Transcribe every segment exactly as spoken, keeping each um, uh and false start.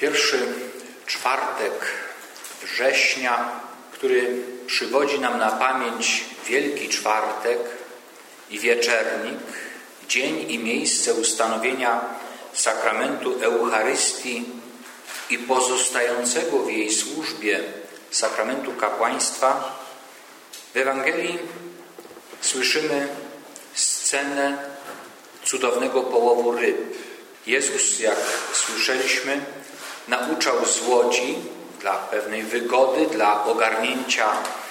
Pierwszy czwartek września, który przywodzi nam na pamięć Wielki Czwartek i Wieczernik, dzień i miejsce ustanowienia sakramentu Eucharystii i pozostającego w jej służbie sakramentu kapłaństwa, w Ewangelii słyszymy scenę cudownego połowu ryb. Jezus, jak słyszeliśmy, nauczał z łodzi dla pewnej wygody, dla ogarnięcia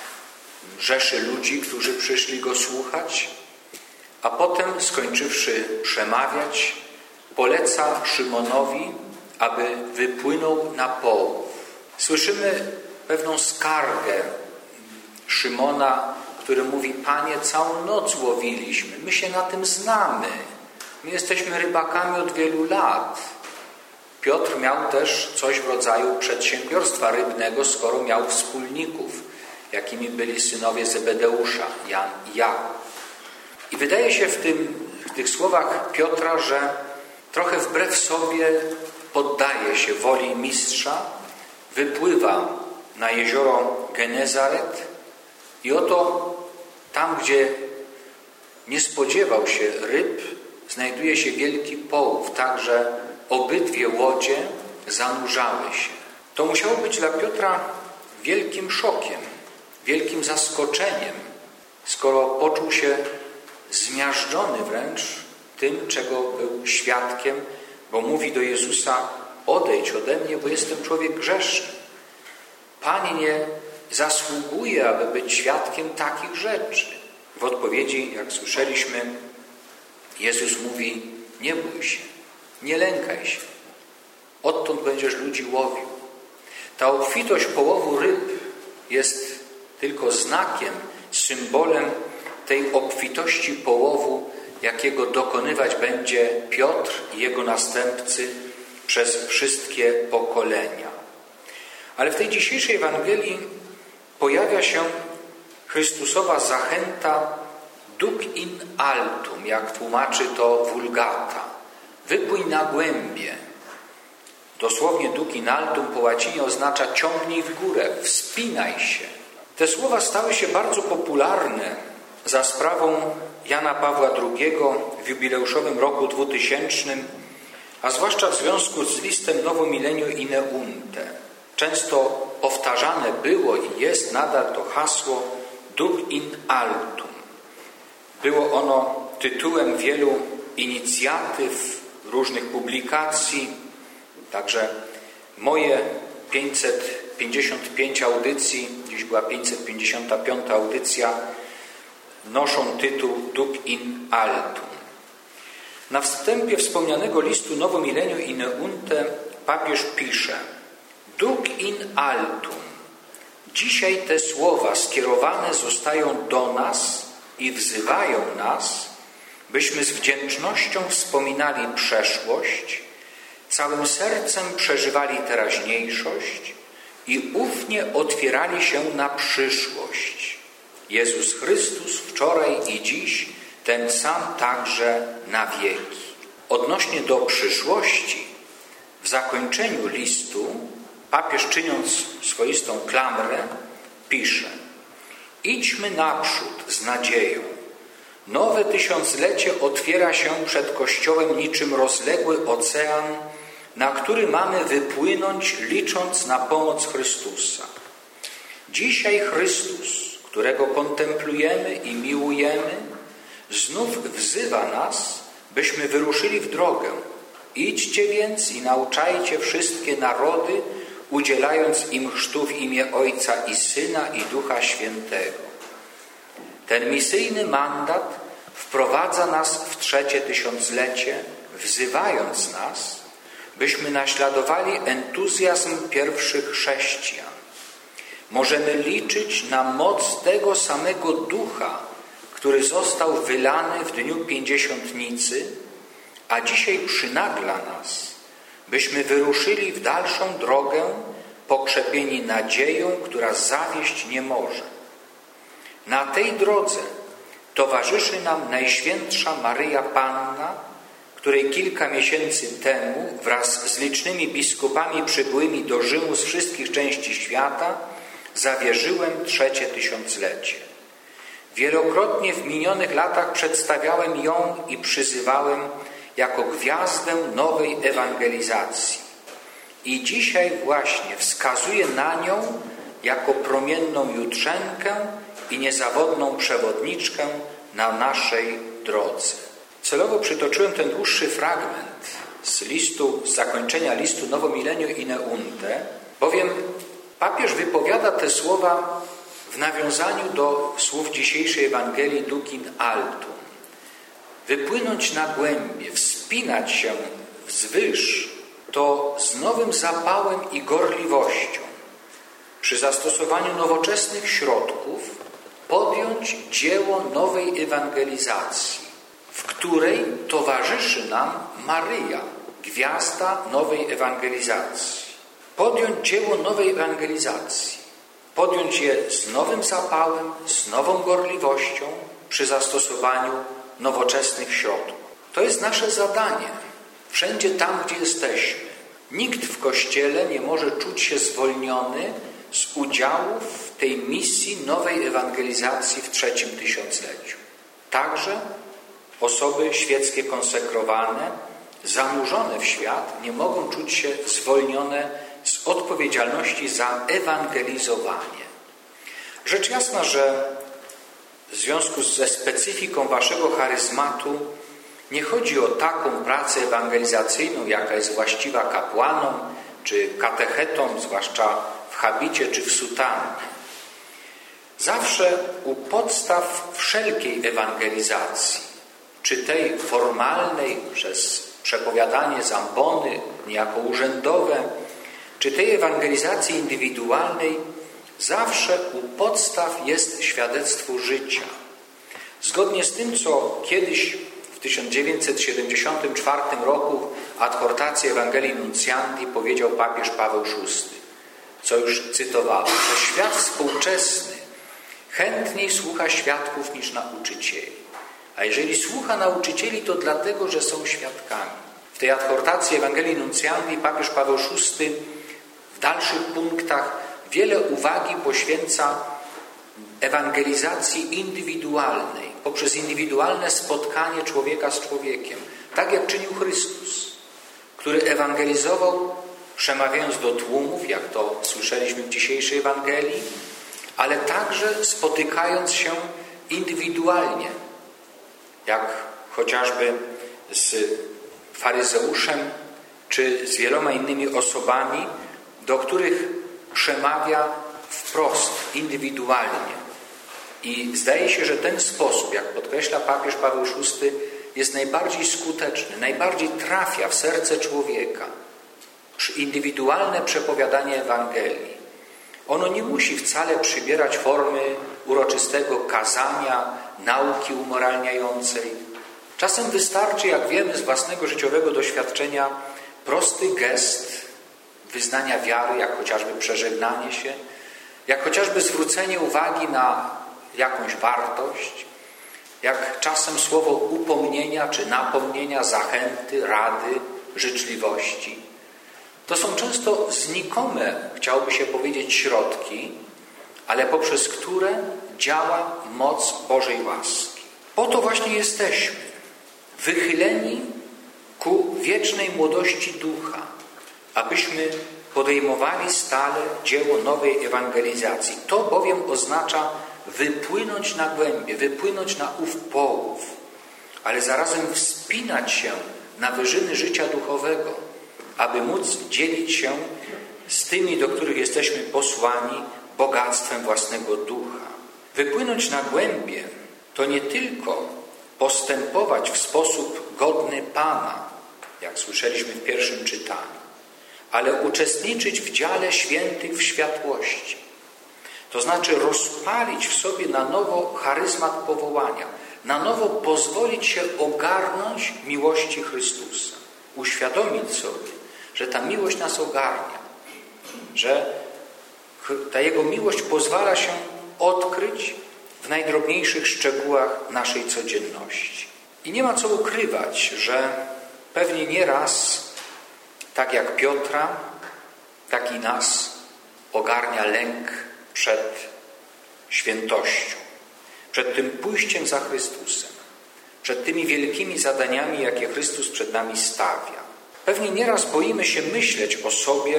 rzeszy ludzi, którzy przyszli Go słuchać, a potem, skończywszy przemawiać, poleca Szymonowi, aby wypłynął na połów. Słyszymy pewną skargę Szymona, który mówi: Panie, całą noc łowiliśmy, my się na tym znamy, my jesteśmy rybakami od wielu lat. Piotr miał też coś w rodzaju przedsiębiorstwa rybnego, skoro miał wspólników, jakimi byli synowie Zebedeusza, Jan i Jakub. I wydaje się w, tym, w tych słowach Piotra, że trochę wbrew sobie poddaje się woli mistrza, wypływa na jezioro Genezaret i oto tam, gdzie nie spodziewał się ryb, znajduje się wielki połów, tak że obydwie łodzie zanurzały się. To musiało być dla Piotra wielkim szokiem, wielkim zaskoczeniem, skoro poczuł się zmiażdżony wręcz tym, czego był świadkiem, bo mówi do Jezusa: odejdź ode mnie, bo jestem człowiek grzeszny. Panie, nie zasługuje, aby być świadkiem takich rzeczy. W odpowiedzi, jak słyszeliśmy, Jezus mówi: nie bój się, nie lękaj się. Odtąd będziesz ludzi łowił. Ta obfitość połowu ryb jest tylko znakiem, symbolem tej obfitości połowu, jakiego dokonywać będzie Piotr i jego następcy przez wszystkie pokolenia. Ale w tej dzisiejszej Ewangelii pojawia się Chrystusowa zachęta duc in altum, jak tłumaczy to Vulgata. Wypłyń na głębie. Dosłownie duc in altum po łacinie oznacza ciągnij w górę, wspinaj się. Te słowa stały się bardzo popularne za sprawą Jana Pawła drugiego w jubileuszowym roku dwutysięcznym, a zwłaszcza w związku z listem Novo Millennio Ineunte. Często powtarzane było i jest nadal to hasło duc in altum. Było ono tytułem wielu inicjatyw, różnych publikacji, także moje pięćset pięćdziesiąt pięć audycji, dziś była pięćset pięćdziesiąta piąta audycja, noszą tytuł duc in altum. Na wstępie wspomnianego listu Novo Millennio Ineunte papież pisze: duc in altum. Dzisiaj te słowa skierowane zostają do nas i wzywają nas, byśmy z wdzięcznością wspominali przeszłość, całym sercem przeżywali teraźniejszość i ufnie otwierali się na przyszłość. Jezus Chrystus wczoraj i dziś ten sam także na wieki. Odnośnie do przyszłości, w zakończeniu listu papież, czyniąc swoistą klamrę, pisze: idźmy naprzód z nadzieją. Nowe tysiąclecie otwiera się przed Kościołem niczym rozległy ocean, na który mamy wypłynąć, licząc na pomoc Chrystusa. Dzisiaj Chrystus, którego kontemplujemy i miłujemy, znów wzywa nas, byśmy wyruszyli w drogę. Idźcie więc i nauczajcie wszystkie narody, udzielając im chrztu w imię Ojca i Syna i Ducha Świętego. Ten misyjny mandat wprowadza nas w trzecie tysiąclecie, wzywając nas, byśmy naśladowali entuzjazm pierwszych chrześcijan. Możemy liczyć na moc tego samego Ducha, który został wylany w dniu Pięćdziesiątnicy, a dzisiaj przynagla nas, byśmy wyruszyli w dalszą drogę, pokrzepieni nadzieją, która zawieść nie może. Na tej drodze towarzyszy nam Najświętsza Maryja Panna, której kilka miesięcy temu wraz z licznymi biskupami przybyłymi do Rzymu z wszystkich części świata zawierzyłem trzecie tysiąclecie. Wielokrotnie w minionych latach przedstawiałem ją i przyzywałem jako gwiazdę nowej ewangelizacji. I dzisiaj właśnie wskazuję na nią jako promienną jutrzenkę i niezawodną przewodniczkę na naszej drodze. Celowo przytoczyłem ten dłuższy fragment z listu, z zakończenia listu Novo Millennio Ineunte, bowiem papież wypowiada te słowa w nawiązaniu do słów dzisiejszej Ewangelii Ducin Altum. Wypłynąć na głębie, wspinać się wzwyż, to z nowym zapałem i gorliwością, przy zastosowaniu nowoczesnych środków, podjąć dzieło nowej ewangelizacji, w której towarzyszy nam Maryja, gwiazda nowej ewangelizacji. Podjąć dzieło nowej ewangelizacji, podjąć je z nowym zapałem, z nową gorliwością, przy zastosowaniu nowoczesnych środków. To jest nasze zadanie. Wszędzie tam, gdzie jesteśmy. Nikt w Kościele nie może czuć się zwolniony z udziału w tej misji nowej ewangelizacji w trzecim tysiącleciu. Także osoby świeckie konsekrowane, zanurzone w świat, nie mogą czuć się zwolnione z odpowiedzialności za ewangelizowanie. Rzecz jasna, że w związku ze specyfiką waszego charyzmatu nie chodzi o taką pracę ewangelizacyjną, jaka jest właściwa kapłanom czy katechetom, zwłaszcza w habicie czy w sutannie. Zawsze u podstaw wszelkiej ewangelizacji, czy tej formalnej przez przepowiadanie z ambony, niejako urzędowe, czy tej ewangelizacji indywidualnej, zawsze u podstaw jest świadectwo życia. Zgodnie z tym, co kiedyś w tysiąc dziewięćset siedemdziesiątym czwartym roku adhortacji Ewangelii Nunctiandi powiedział papież Paweł szósty, co już cytowałem, że świat współczesny chętniej słucha świadków niż nauczycieli. A jeżeli słucha nauczycieli, to dlatego, że są świadkami. W tej adhortacji Ewangelii Nunctiandi papież Paweł szósty w dalszych punktach wiele uwagi poświęca ewangelizacji indywidualnej, poprzez indywidualne spotkanie człowieka z człowiekiem, tak jak czynił Chrystus, który ewangelizował, przemawiając do tłumów, jak to słyszeliśmy w dzisiejszej Ewangelii, ale także spotykając się indywidualnie, jak chociażby z faryzeuszem, czy z wieloma innymi osobami, do których przemawia wprost, indywidualnie. I zdaje się, że ten sposób, jak podkreśla papież Paweł szósty, jest najbardziej skuteczny, najbardziej trafia w serce człowieka. Indywidualne przepowiadanie Ewangelii. Ono nie musi wcale przybierać formy uroczystego kazania, nauki umoralniającej. Czasem wystarczy, jak wiemy z własnego życiowego doświadczenia, prosty gest wyznania wiary, jak chociażby przeżegnanie się, jak chociażby zwrócenie uwagi na jakąś wartość, jak czasem słowo upomnienia czy napomnienia, zachęty, rady, życzliwości. To są często znikome, chciałoby się powiedzieć, środki, ale poprzez które działa moc Bożej łaski. Po to właśnie jesteśmy, wychyleni ku wiecznej młodości ducha, abyśmy podejmowali stale dzieło nowej ewangelizacji. To bowiem oznacza wypłynąć na głębie, wypłynąć na ów połów, ale zarazem wspinać się na wyżyny życia duchowego, aby móc dzielić się z tymi, do których jesteśmy posłani, bogactwem własnego ducha. Wypłynąć na głębie to nie tylko postępować w sposób godny Pana, jak słyszeliśmy w pierwszym czytaniu, ale uczestniczyć w dziale świętych w światłości. To znaczy rozpalić w sobie na nowo charyzmat powołania, na nowo pozwolić się ogarnąć miłości Chrystusa. Uświadomić sobie, że ta miłość nas ogarnia, że ta Jego miłość pozwala się odkryć w najdrobniejszych szczegółach naszej codzienności. I nie ma co ukrywać, że Pewnie nieraz, tak jak Piotra, tak i nas ogarnia lęk przed świętością, przed tym pójściem za Chrystusem, przed tymi wielkimi zadaniami, jakie Chrystus przed nami stawia. Pewnie nieraz boimy się myśleć o sobie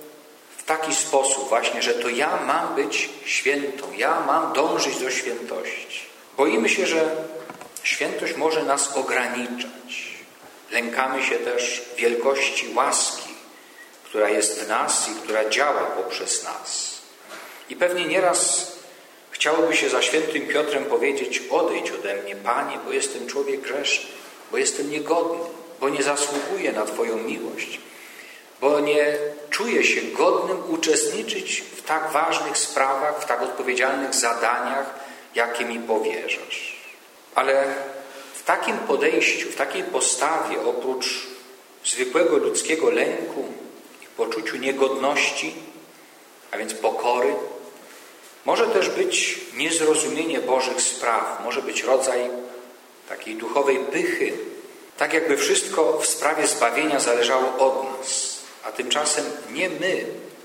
w taki sposób właśnie, że to ja mam być świętą, ja mam dążyć do świętości. Boimy się, że świętość może nas ograniczać. Lękamy się też wielkości łaski, która jest w nas i która działa poprzez nas. I pewnie nieraz chciałoby się za świętym Piotrem powiedzieć: odejdź ode mnie, Panie, bo jestem człowiek grzeszny, bo jestem niegodny, bo nie zasługuję na Twoją miłość, bo nie czuję się godnym uczestniczyć w tak ważnych sprawach, w tak odpowiedzialnych zadaniach, jakie mi powierzasz. Ale w takim podejściu, w takiej postawie, oprócz zwykłego ludzkiego lęku i poczuciu niegodności, a więc pokory, może też być niezrozumienie Bożych spraw, może być rodzaj takiej duchowej pychy, tak jakby wszystko w sprawie zbawienia zależało od nas, a tymczasem nie my,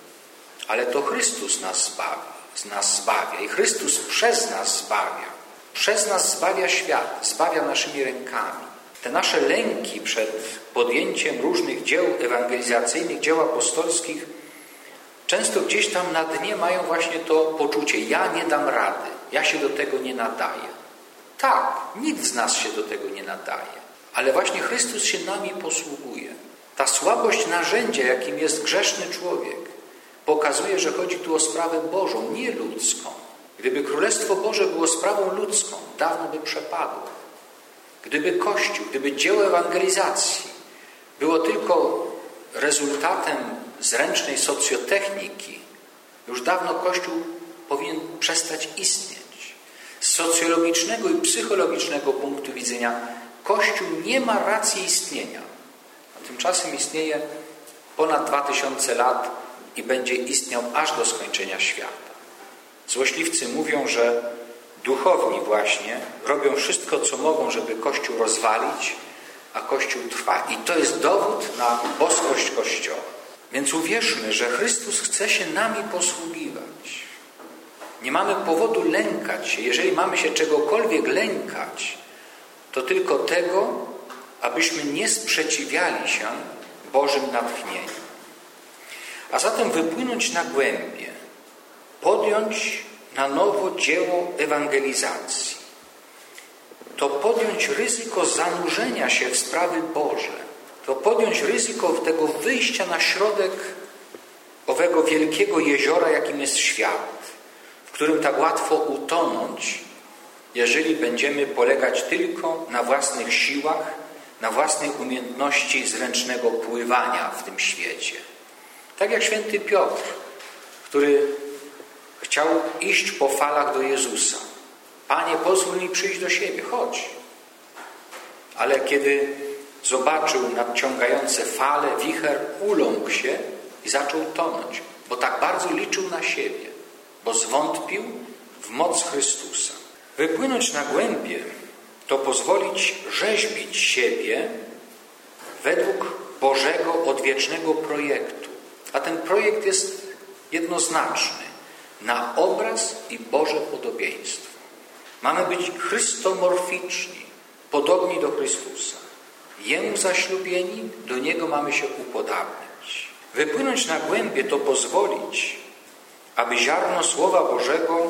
ale to Chrystus nas zbawi, nas zbawia i Chrystus przez nas zbawia. Przez nas zbawia świat, zbawia naszymi rękami. Te nasze lęki przed podjęciem różnych dzieł ewangelizacyjnych, dzieł apostolskich, często gdzieś tam na dnie mają właśnie to poczucie: ja nie dam rady, ja się do tego nie nadaję. Tak, nikt z nas się do tego nie nadaje, ale właśnie Chrystus się nami posługuje. Ta słabość narzędzia, jakim jest grzeszny człowiek, pokazuje, że chodzi tu o sprawę Bożą, nie ludzką. Gdyby Królestwo Boże było sprawą ludzką, dawno by przepadło. Gdyby Kościół, gdyby dzieło ewangelizacji było tylko rezultatem zręcznej socjotechniki, już dawno Kościół powinien przestać istnieć. Z socjologicznego i psychologicznego punktu widzenia Kościół nie ma racji istnienia. A tymczasem istnieje ponad dwa tysiące lat i będzie istniał aż do skończenia świata. Złośliwcy mówią, że duchowni właśnie robią wszystko, co mogą, żeby Kościół rozwalić, a Kościół trwa. I to jest dowód na boskość Kościoła. Więc uwierzmy, że Chrystus chce się nami posługiwać. Nie mamy powodu lękać się. Jeżeli mamy się czegokolwiek lękać, to tylko tego, abyśmy nie sprzeciwiali się Bożym natchnieniu. A zatem wypłynąć na głębie, podjąć na nowo dzieło ewangelizacji, to podjąć ryzyko zanurzenia się w sprawy Boże, to podjąć ryzyko tego wyjścia na środek owego wielkiego jeziora, jakim jest świat, w którym tak łatwo utonąć, jeżeli będziemy polegać tylko na własnych siłach, na własnej umiejętności zręcznego pływania w tym świecie. Tak jak święty Piotr, który chciał iść po falach do Jezusa. Panie, pozwól mi przyjść do siebie, chodź. Ale kiedy zobaczył nadciągające fale, wicher, uląkł się i zaczął tonąć, bo tak bardzo liczył na siebie, bo zwątpił w moc Chrystusa. Wypłynąć na głębie to pozwolić rzeźbić siebie według Bożego odwiecznego projektu. A ten projekt jest jednoznaczny. Na obraz i Boże podobieństwo. Mamy być chrystomorficzni, podobni do Chrystusa. Jemu zaślubieni, do Niego mamy się upodabniać. Wypłynąć na głębie to pozwolić, aby ziarno Słowa Bożego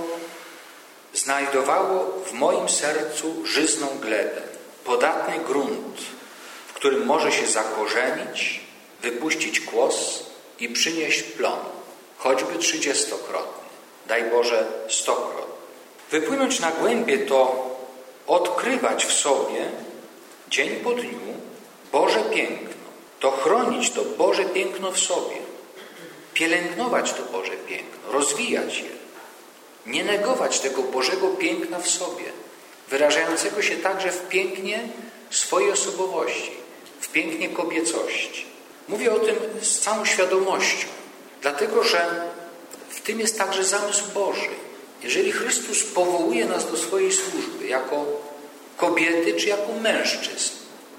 znajdowało w moim sercu żyzną glebę, podatny grunt, w którym może się zakorzenić, wypuścić kłos i przynieść plon, choćby trzydziestokrotny, daj Boże stokrotny. Wypłynąć na głębie to odkrywać w sobie dzień po dniu Boże piękno, to chronić to Boże piękno w sobie, pielęgnować to Boże piękno, rozwijać je, nie negować tego Bożego piękna w sobie, wyrażającego się także w pięknie swojej osobowości, w pięknie kobiecości. Mówię o tym z całą świadomością, dlatego że w tym jest także zamysł Boży. Jeżeli Chrystus powołuje nas do swojej służby jako kobiety czy jako mężczyzn,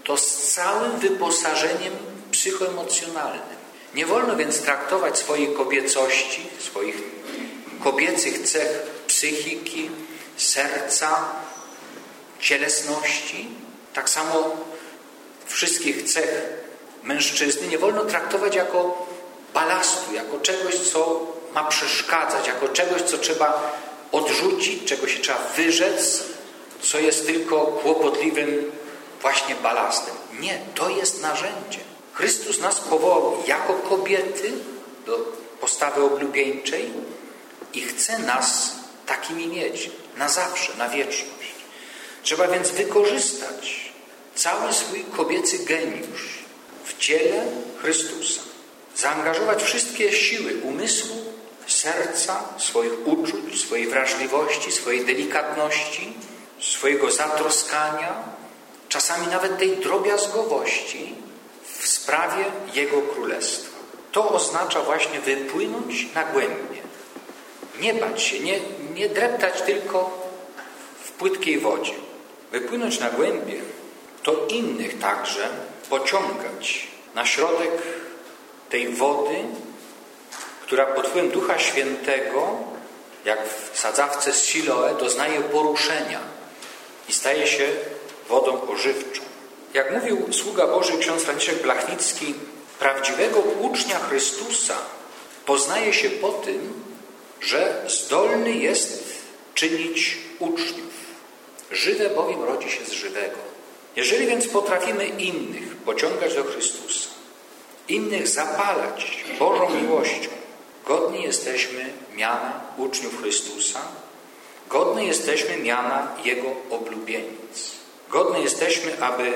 to z całym wyposażeniem psychoemocjonalnym. Nie wolno więc traktować swojej kobiecości, swoich kobiecych cech psychiki, serca, cielesności, tak samo wszystkich cech mężczyzny nie wolno traktować jako balastu, jako czegoś, co ma przeszkadzać, jako czegoś, co trzeba odrzucić, czego się trzeba wyrzec, co jest tylko kłopotliwym właśnie balastem. Nie, to jest narzędzie. Chrystus nas powołał jako kobiety do postawy oblubieńczej i chce nas takimi mieć na zawsze, na wieczność. Trzeba więc wykorzystać cały swój kobiecy geniusz w dziele Chrystusa. Zaangażować wszystkie siły umysłu, serca, swoich uczuć, swojej wrażliwości, swojej delikatności, swojego zatroskania, czasami nawet tej drobiazgowości w sprawie Jego Królestwa. To oznacza właśnie wypłynąć na głębie. Nie bać się, nie, nie dreptać tylko w płytkiej wodzie. Wypłynąć na głębie to innych także pociągać na środek tej wody, która pod wpływem Ducha Świętego, jak w sadzawce z Siloe, doznaje poruszenia i staje się wodą ożywczą. Jak mówił sługa Boży ksiądz Franciszek Blachnicki, prawdziwego ucznia Chrystusa poznaje się po tym, że zdolny jest czynić uczniów. Żywe bowiem rodzi się z żywego. Jeżeli więc potrafimy innych pociągać do Chrystusa, innych zapalać Bożą miłością, godni jesteśmy miana uczniów Chrystusa, godni jesteśmy miana Jego oblubienic. Godni jesteśmy, aby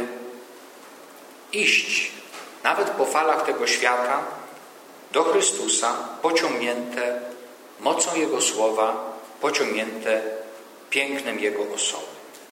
iść nawet po falach tego świata do Chrystusa, pociągnięte mocą Jego słowa, pociągnięte pięknem Jego osoby.